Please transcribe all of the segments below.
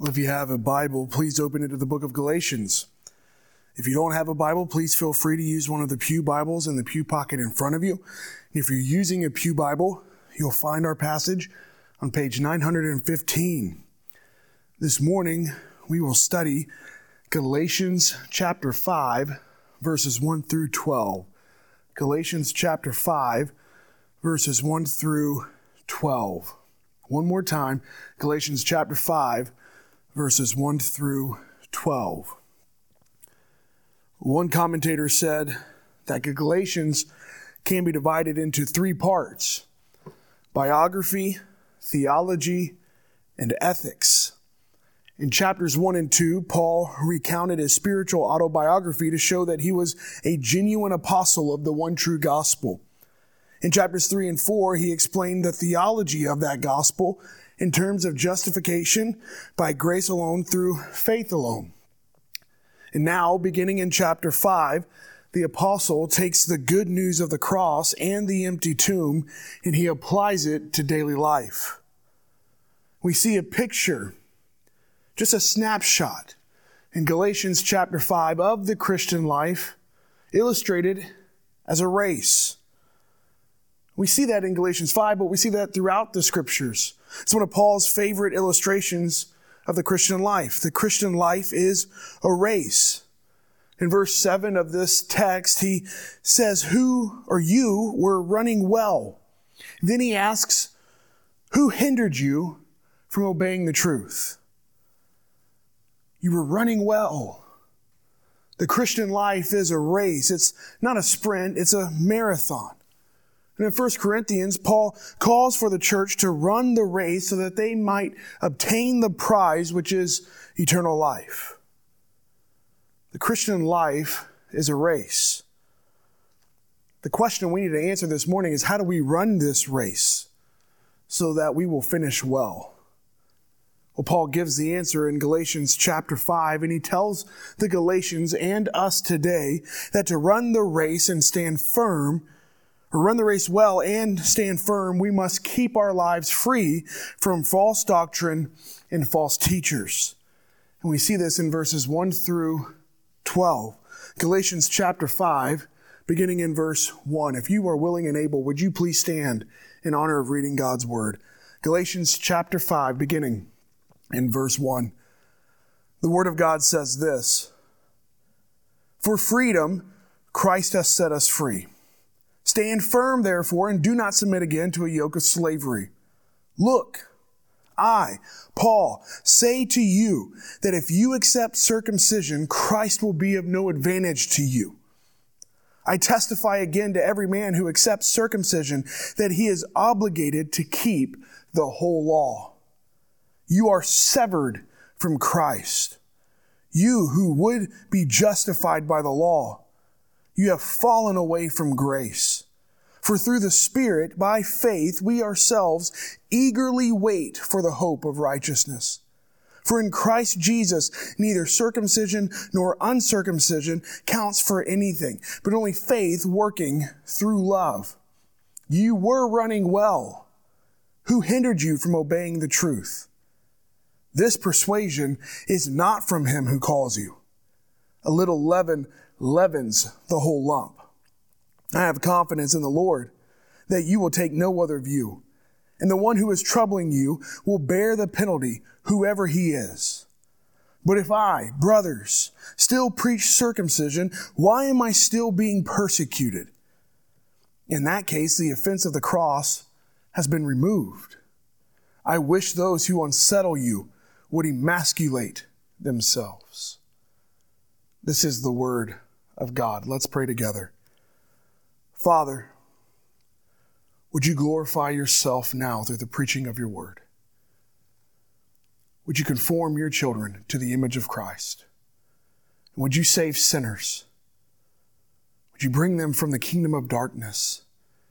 Well, if you have a Bible, please open it to the book of Galatians. If you don't have a Bible, please feel free to use one of the pew Bibles in the pew pocket in front of you. If you're using a pew Bible, you'll find our passage on page 915. This morning, we will study Galatians chapter 5, verses 1 through 12. Galatians chapter 5, verses 1 through 12. One more time, Galatians chapter 5, verses 1 through 12. One commentator said that Galatians can be divided into three parts: biography, theology, and ethics. In chapters 1 and 2, Paul recounted his spiritual autobiography to show that he was a genuine apostle of the one true gospel. In chapters 3 and 4, he explained the theology of that gospel in terms of justification by grace alone through faith alone. And now, beginning in chapter 5, the apostle takes the good news of the cross and the empty tomb, and he applies it to daily life. We see a picture, just a snapshot, in Galatians chapter 5 of the Christian life, illustrated as a race. We see that in Galatians 5, but we see that throughout the scriptures. It's one of Paul's favorite illustrations of the Christian life. The Christian life is a race. In verse 7 of this text, he says, "Who or you were running well." Then he asks, "Who hindered you from obeying the truth?" You were running well. The Christian life is a race. It's not a sprint, it's a marathon. And in 1 Corinthians, Paul calls for the church to run the race so that they might obtain the prize, which is eternal life. The Christian life is a race. The question we need to answer this morning is, how do we run this race so that we will finish well? Well, Paul gives the answer in Galatians chapter 5, and he tells the Galatians and us today that to run the race and stand firm, or run the race well and stand firm, we must keep our lives free from false doctrine and false teachers. And we see this in verses 1 through 12. Galatians chapter 5, beginning in verse 1. If you are willing and able, would you please stand in honor of reading God's word? Galatians chapter 5, beginning in verse 1. The word of God says this: "For freedom, Christ has set us free. Stand firm, therefore, and do not submit again to a yoke of slavery. Look, I, Paul, say to you that if you accept circumcision, Christ will be of no advantage to you. I testify again to every man who accepts circumcision that he is obligated to keep the whole law. You are severed from Christ. You who would be justified by the law, you have fallen away from grace. For through the Spirit, by faith, we ourselves eagerly wait for the hope of righteousness. For in Christ Jesus, neither circumcision nor uncircumcision counts for anything, but only faith working through love. You were running well. Who hindered you from obeying the truth? This persuasion is not from him who calls you. A little leaven leavens the whole lump. I have confidence in the Lord that you will take no other view, and the one who is troubling you will bear the penalty, whoever he is. But if I, brothers, still preach circumcision, why am I still being persecuted? In that case, the offense of the cross has been removed. I wish those who unsettle you would emasculate themselves." This is the word of God. Let's pray together. Father, would you glorify yourself now through the preaching of your word? Would you conform your children to the image of Christ? And would you save sinners? Would you bring them from the kingdom of darkness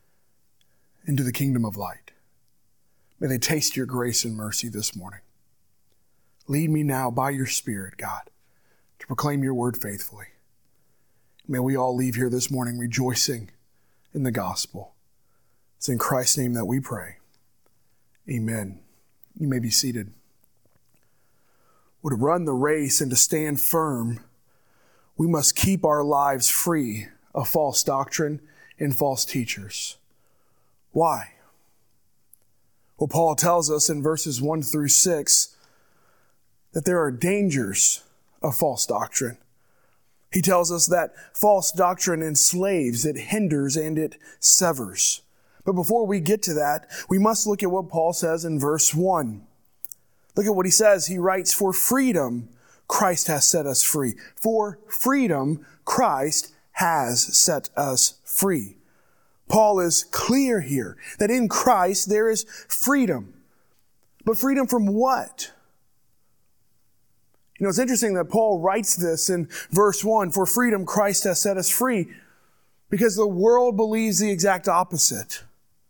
into the kingdom of light? May they taste your grace and mercy this morning. Lead me now by your Spirit, God, to proclaim your word faithfully. May we all leave here this morning rejoicing in the gospel. It's in Christ's name that we pray. Amen. You may be seated. would run the race and to stand firm, we must keep our lives free of false doctrine and false teachers. Why? Well, Paul tells us in verses 1 through 6 that there are dangers of false doctrine. He tells us that false doctrine enslaves, it hinders, and it severs. But before we get to that, we must look at what Paul says in verse 1. Look at what he says. He writes, "For freedom, Christ has set us free." For freedom, Christ has set us free. Paul is clear here that in Christ there is freedom. But freedom from what? You know, it's interesting that Paul writes this in verse 1, "For freedom, Christ has set us free," because the world believes the exact opposite.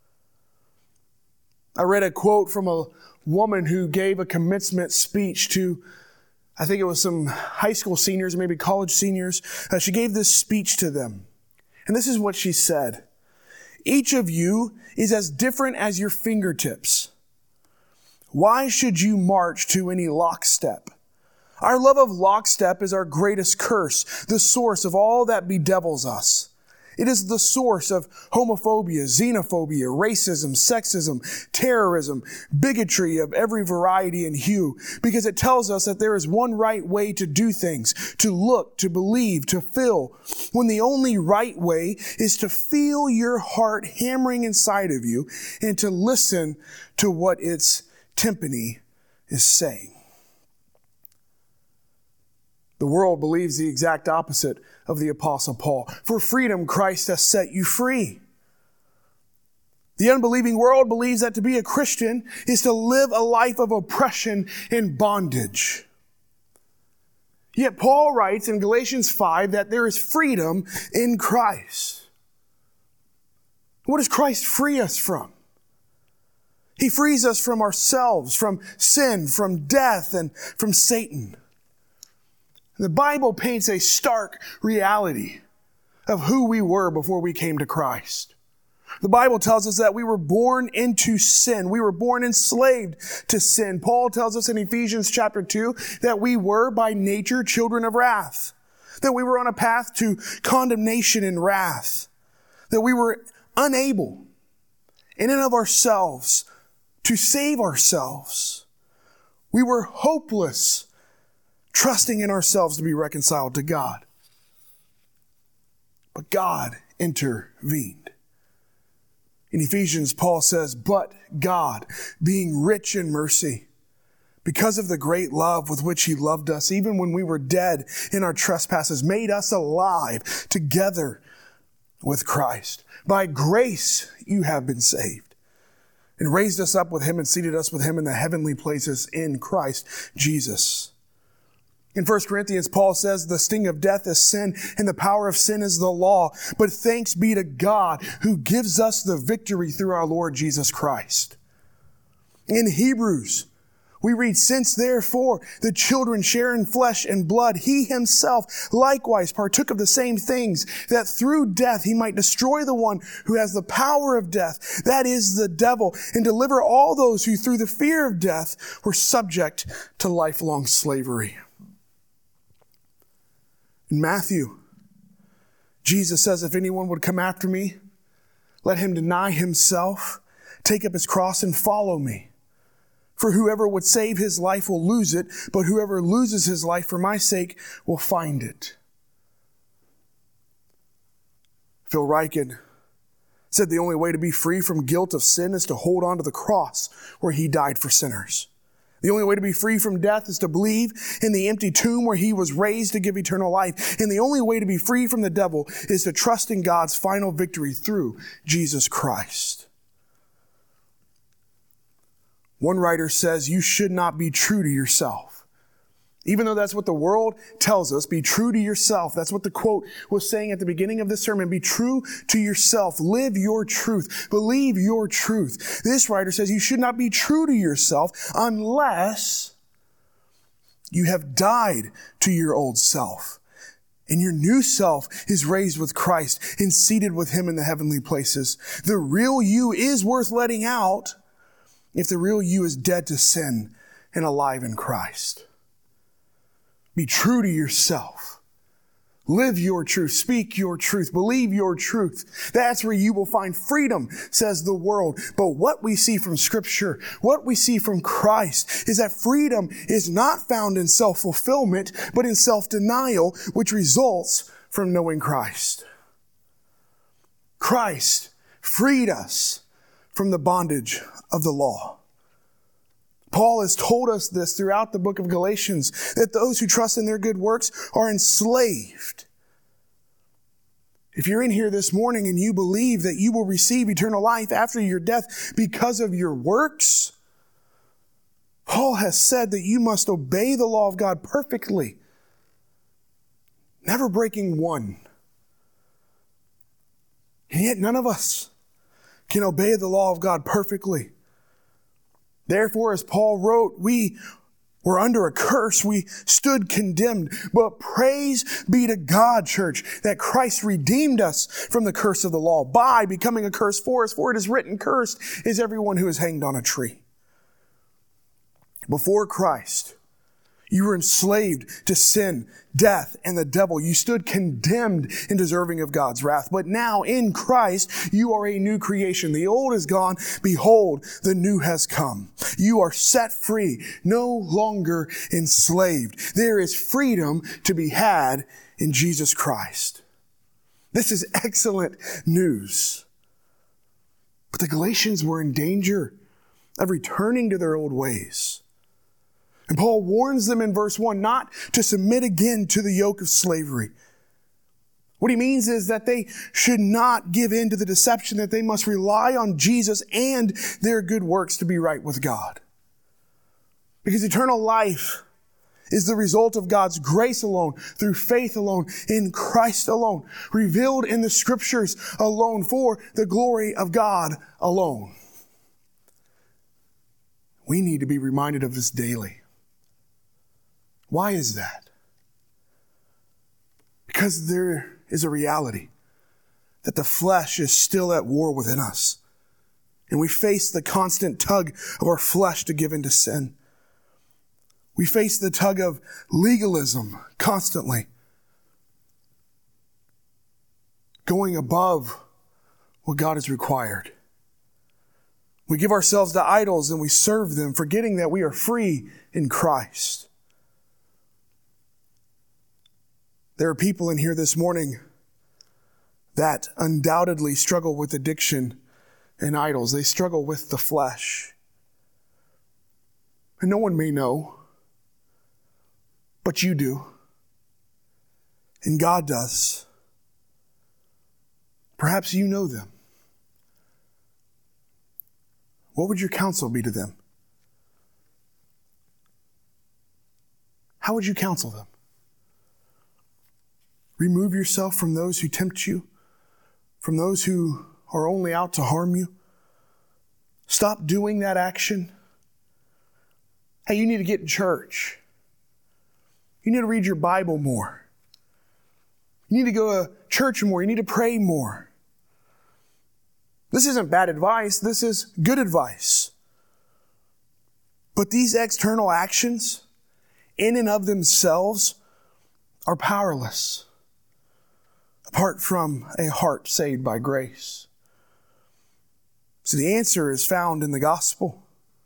I read a quote from a woman who gave a commencement speech to, I think it was some high school seniors, maybe college seniors. She gave this speech to them. And this is what she said. "Each of you is as different as your fingertips. Why should you march to any lockstep? Our love of lockstep is our greatest curse, the source of all that bedevils us. It is the source of homophobia, xenophobia, racism, sexism, terrorism, bigotry of every variety and hue, because it tells us that there is one right way to do things, to look, to believe, to feel, when the only right way is to feel your heart hammering inside of you and to listen to what its timpani is saying." The world believes the exact opposite of the Apostle Paul. For freedom, Christ has set you free. The unbelieving world believes that to be a Christian is to live a life of oppression and bondage. Yet Paul writes in Galatians 5 that there is freedom in Christ. What does Christ free us from? He frees us from ourselves, from sin, from death, and from Satan. The Bible paints a stark reality of who we were before we came to Christ. The Bible tells us that we were born into sin. We were born enslaved to sin. Paul tells us in Ephesians chapter 2 that we were by nature children of wrath, that we were on a path to condemnation and wrath, that we were unable in and of ourselves to save ourselves. We were hopeless, trusting in ourselves to be reconciled to God. But God intervened. In Ephesians, Paul says, "But God, being rich in mercy, because of the great love with which He loved us, even when we were dead in our trespasses, made us alive together with Christ. By grace you have been saved, and raised us up with Him and seated us with Him in the heavenly places in Christ Jesus." In 1 Corinthians, Paul says, "The sting of death is sin, and the power of sin is the law. But thanks be to God who gives us the victory through our Lord Jesus Christ." In Hebrews, we read, "Since therefore the children share in flesh and blood, He Himself likewise partook of the same things, that through death He might destroy the one who has the power of death, that is the devil, and deliver all those who through the fear of death were subject to lifelong slavery." In Matthew, Jesus says, "If anyone would come after me, let him deny himself, take up his cross and follow me. For whoever would save his life will lose it, but whoever loses his life for my sake will find it." Phil Ryken said the only way to be free from guilt of sin is to hold on to the cross where He died for sinners. The only way to be free from death is to believe in the empty tomb where He was raised to give eternal life. And the only way to be free from the devil is to trust in God's final victory through Jesus Christ. One writer says, "You should not be true to yourself." Even though that's what the world tells us, be true to yourself. That's what the quote was saying at the beginning of this sermon. Be true to yourself. Live your truth. Believe your truth. This writer says you should not be true to yourself unless you have died to your old self. And your new self is raised with Christ and seated with Him in the heavenly places. The real you is worth letting out if the real you is dead to sin and alive in Christ. Be true to yourself. Live your truth. Speak your truth. Believe your truth. That's where you will find freedom, says the world. But what we see from Scripture, what we see from Christ, is that freedom is not found in self-fulfillment, but in self-denial, which results from knowing Christ. Christ freed us from the bondage of the law. Paul has told us this throughout the book of Galatians, that those who trust in their good works are enslaved. If you're in here this morning and you believe that you will receive eternal life after your death because of your works, Paul has said that you must obey the law of God perfectly, never breaking one. And yet none of us can obey the law of God perfectly. Therefore, as Paul wrote, we were under a curse. We stood condemned. But praise be to God, church, that Christ redeemed us from the curse of the law by becoming a curse for us. For it is written, cursed is everyone who is hanged on a tree. Before Christ, you were enslaved to sin, death, and the devil. You stood condemned and deserving of God's wrath. But now in Christ, you are a new creation. The old is gone. Behold, the new has come. You are set free, no longer enslaved. There is freedom to be had in Jesus Christ. This is excellent news. But the Galatians were in danger of returning to their old ways. And Paul warns them in verse 1 not to submit again to the yoke of slavery. What he means is that they should not give in to the deception that they must rely on Jesus and their good works to be right with God. Because eternal life is the result of God's grace alone, through faith alone, in Christ alone, revealed in the Scriptures alone, for the glory of God alone. We need to be reminded of this daily. Why is that? Because there is a reality that the flesh is still at war within us. And we face the constant tug of our flesh to give in to sin. We face the tug of legalism constantly, going above what God has required. We give ourselves to idols and we serve them, forgetting that we are free in Christ. There are people in here this morning that undoubtedly struggle with addiction and idols. They struggle with the flesh. And no one may know, but you do. And God does. Perhaps you know them. What would your counsel be to them? How would you counsel them? Remove yourself from those who tempt you, from those who are only out to harm you. Stop doing that action. Hey, you need to get in church. You need to read your Bible more. You need to go to church more. You need to pray more. This isn't bad advice. This is good advice. But these external actions, in and of themselves, are powerless apart from a heart saved by grace. So the answer is found in the gospel.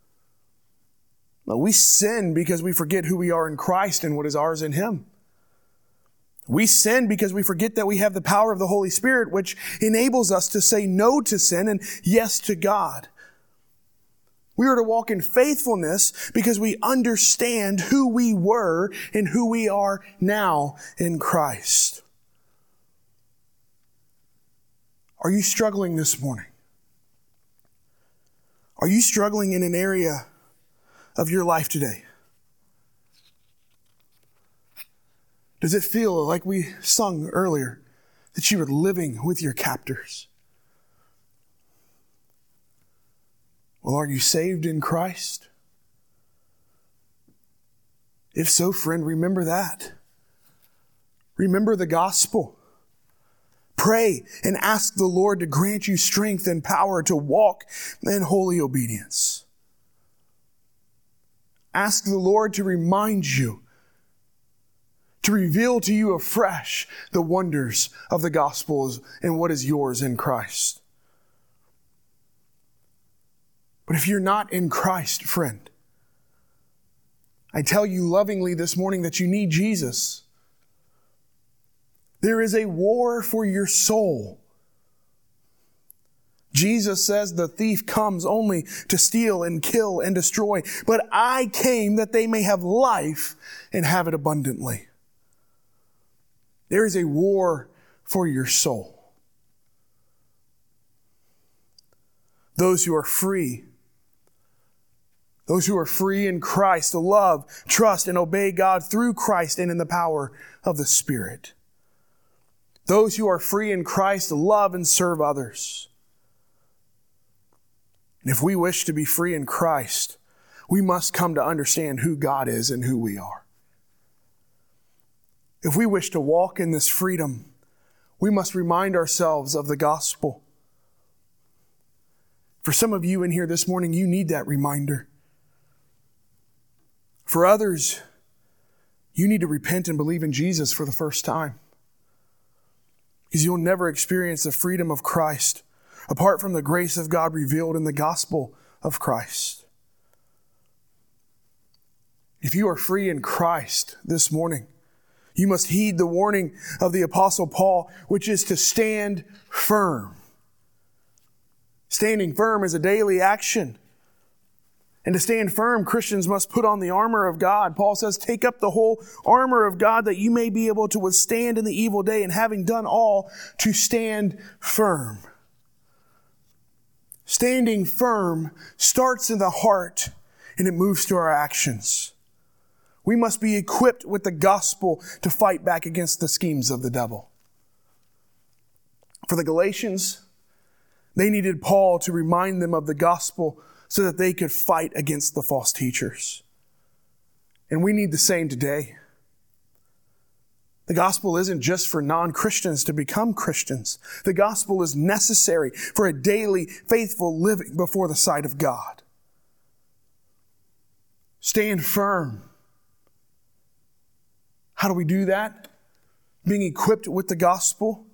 We sin because we forget who we are in Christ and what is ours in Him. We sin because we forget that we have the power of the Holy Spirit, which enables us to say no to sin and yes to God. We are to walk in faithfulness because we understand who we were and who we are now in Christ. Are you struggling this morning? Are you struggling in an area of your life today? Does it feel like we sung earlier that you are living with your captors? Well, are you saved in Christ? If so, friend, remember that. Remember the gospel. Pray and ask the Lord to grant you strength and power to walk in holy obedience. Ask the Lord to remind you to reveal to you afresh the wonders of the gospel and what is yours in Christ. But if you're not in Christ, friend, I tell you lovingly this morning that you need Jesus. There is a war for your soul. Jesus says the thief comes only to steal and kill and destroy, but I came that they may have life and have it abundantly. There is a war for your soul. Those who are free in Christ to love, trust, and obey God through Christ and in the power of the Spirit. Those who are free in Christ to love and serve others. And if we wish to be free in Christ, we must come to understand who God is and who we are. If we wish to walk in this freedom, we must remind ourselves of the gospel. For some of you in here this morning, you need that reminder. For others, you need to repent and believe in Jesus for the first time. Because you'll never experience the freedom of Christ apart from the grace of God revealed in the gospel of Christ. If you are free in Christ this morning, you must heed the warning of the Apostle Paul, which is to stand firm. Standing firm is a daily action. And to stand firm, Christians must put on the armor of God. Paul says, take up the whole armor of God that you may be able to withstand in the evil day, and having done all, to stand firm. Standing firm starts in the heart and it moves to our actions. We must be equipped with the gospel to fight back against the schemes of the devil. For the Galatians, they needed Paul to remind them of the gospel so that they could fight against the false teachers. And we need the same today. The gospel isn't just for non-Christians to become Christians. The gospel is necessary for a daily, faithful living before the sight of God. Stand firm. How do we do that? Being equipped with the gospel.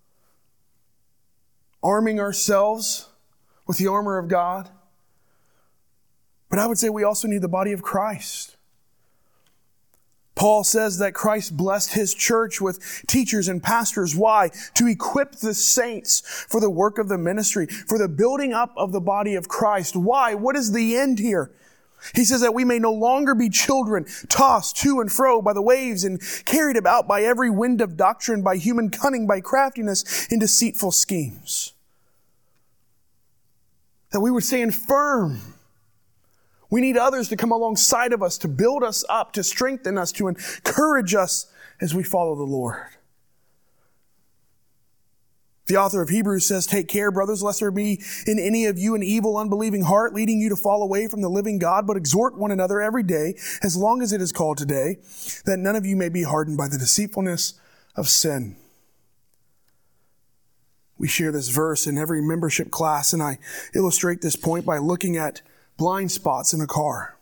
Arming ourselves with the armor of God. But I would say we also need the body of Christ. Paul says that Christ blessed his church with teachers and pastors. Why? To equip the saints for the work of the ministry, for the building up of the body of Christ. Why? What is the end here? He says that we may no longer be children, tossed to and fro by the waves and carried about by every wind of doctrine, by human cunning, by craftiness and deceitful schemes. That we would stand firm. We need others to come alongside of us, to build us up, to strengthen us, to encourage us as we follow the Lord. The author of Hebrews says, take care, brothers, lest there be in any of you an evil, unbelieving heart, leading you to fall away from the living God, but exhort one another every day, as long as it is called today, that none of you may be hardened by the deceitfulness of sin. We share this verse in every membership class, and I illustrate this point by looking at blind spots in a car.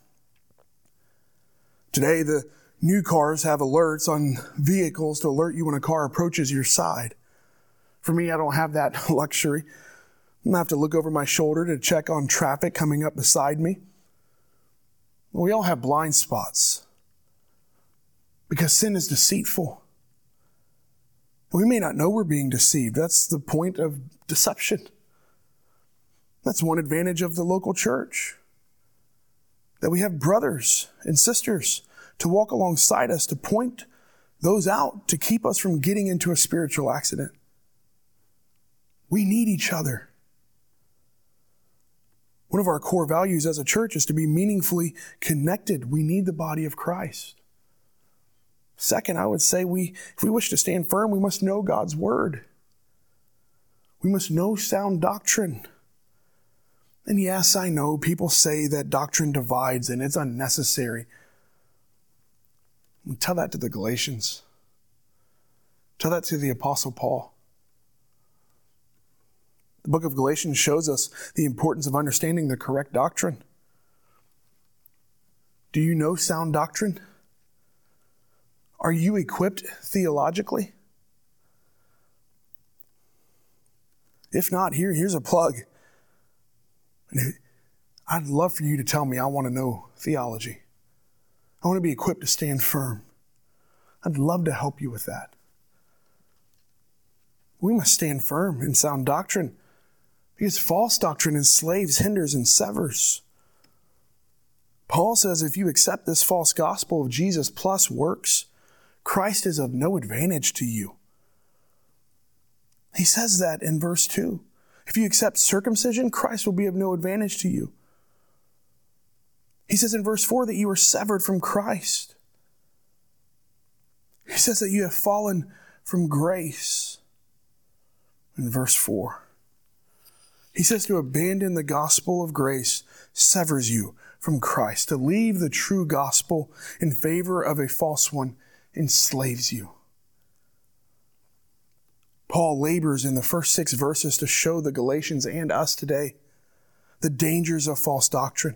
Today, the new cars have alerts on vehicles to alert you when a car approaches your side. For me, I don't have that luxury. I'm going to have to look over my shoulder to check on traffic coming up beside me. We all have blind spots because sin is deceitful. We may not know we're being deceived. That's the point of deception. That's one advantage of the local church. That we have brothers and sisters to walk alongside us, to point those out, to keep us from getting into a spiritual accident. We need each other. One of our core values as a church is to be meaningfully connected. We need the body of Christ. Second, I would say if we wish to stand firm, we must know God's word. We must know sound doctrine. And yes, I know people say that doctrine divides and it's unnecessary. Tell that to the Galatians. Tell that to the Apostle Paul. The book of Galatians shows us the importance of understanding the correct doctrine. Do you know sound doctrine? Are you equipped theologically? If not, here's a plug. I'd love for you to tell me I want to know theology. I want to be equipped to stand firm. I'd love to help you with that. We must stand firm in sound doctrine because false doctrine enslaves, hinders, and severs. Paul says if you accept this false gospel of Jesus plus works, Christ is of no advantage to you. He says that in verse 2. If you accept circumcision, Christ will be of no advantage to you. He says in verse 4 that you are severed from Christ. He says that you have fallen from grace. In verse 4, he says to abandon the gospel of grace severs you from Christ. To leave the true gospel in favor of a false one enslaves you. Paul labors in the first 6 verses to show the Galatians and us today the dangers of false doctrine.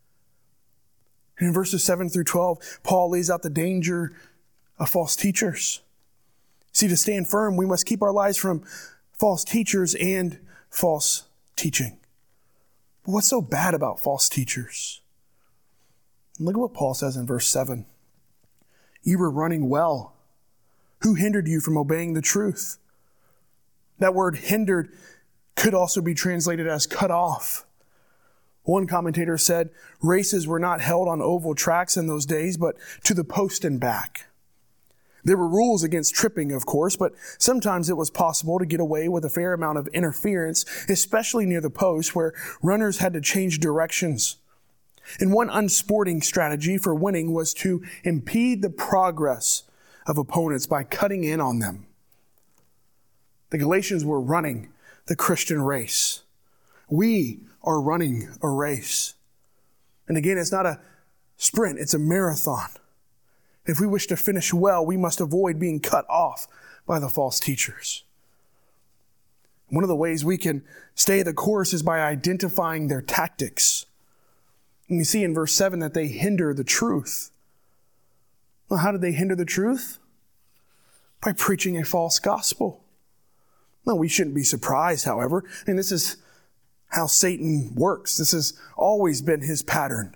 And in verses 7 through 12, Paul lays out the danger of false teachers. See, to stand firm, we must keep our lives from false teachers and false teaching. But what's so bad about false teachers? Look at what Paul says in verse 7. You were running well. Who hindered you from obeying the truth? That word hindered could also be translated as cut off. One commentator said races were not held on oval tracks in those days, but to the post and back. There were rules against tripping, of course, but sometimes it was possible to get away with a fair amount of interference, especially near the post where runners had to change directions. And one unsporting strategy for winning was to impede the progress of opponents by cutting in on them. The Galatians were running the Christian race. We are running a race. And again, it's not a sprint, it's a marathon. If we wish to finish well, we must avoid being cut off by the false teachers. One of the ways we can stay the course is by identifying their tactics. And we see in verse 7 that they hinder the truth. Well, how did they hinder the truth? By preaching a false gospel. No, we shouldn't be surprised, however. And this is how Satan works. This has always been his pattern.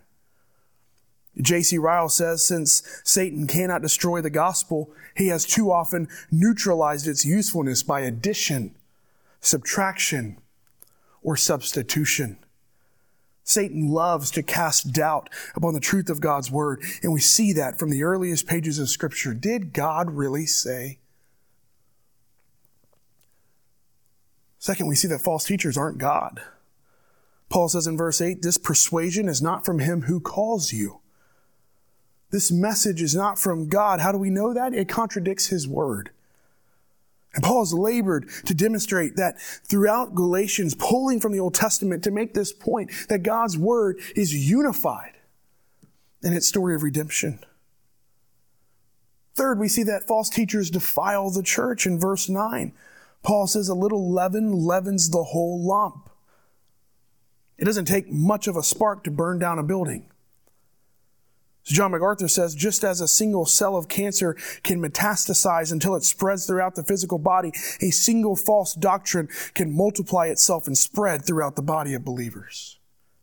J.C. Ryle says, since Satan cannot destroy the gospel, he has too often neutralized its usefulness by addition, subtraction, or substitution. Satan loves to cast doubt upon the truth of God's word, and we see that from the earliest pages of Scripture. Did God really say? Second, we see that false teachers aren't God. Paul says in verse 8, this persuasion is not from him who calls you. This message is not from God. How do we know that? It contradicts his word. And Paul has labored to demonstrate that throughout Galatians, pulling from the Old Testament to make this point that God's word is unified in its story of redemption. Third, we see that false teachers defile the church in verse 9. Paul says a little leaven leavens the whole lump. It doesn't take much of a spark to burn down a building. So John MacArthur says, just as a single cell of cancer can metastasize until it spreads throughout the physical body, a single false doctrine can multiply itself and spread throughout the body of believers.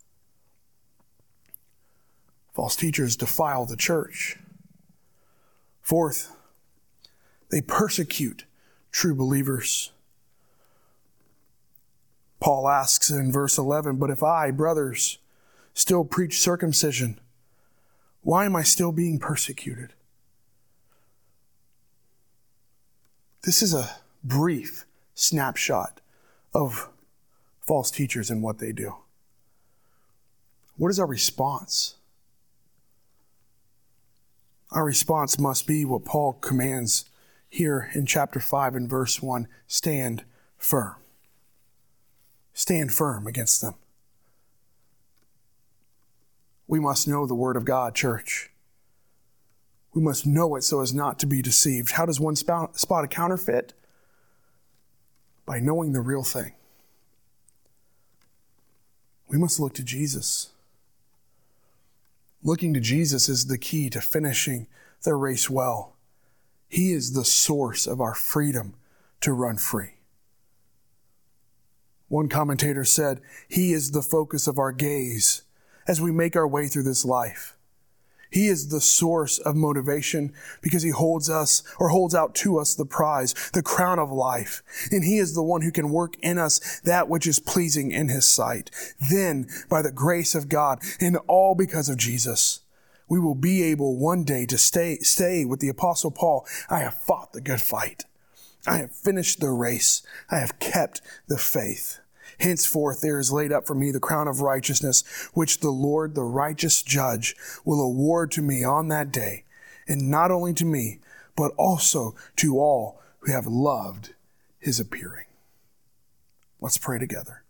False teachers defile the church. Fourth, they persecute true believers. Paul asks in verse 11, but if I, brothers, still preach circumcision, why am I still being persecuted? This is a brief snapshot of false teachers and what they do. What is our response? Our response must be what Paul commands here in chapter 5 and verse 1. Stand firm. Stand firm against them. We must know the Word of God, church. We must know it so as not to be deceived. How does one spot a counterfeit? By knowing the real thing. We must look to Jesus. Looking to Jesus is the key to finishing the race well He is the source of our freedom to run free. One commentator said, He is the focus of our gaze as we make our way through this life. He is the source of motivation because He holds out to us the prize, the crown of life. And He is the one who can work in us that which is pleasing in His sight. Then, by the grace of God, and all because of Jesus, we will be able one day to stay with the Apostle Paul. I have fought the good fight. I have finished the race. I have kept the faith. Henceforth there is laid up for me the crown of righteousness, which the Lord, the righteous judge, will award to me on that day, and not only to me, but also to all who have loved His appearing. Let's pray together.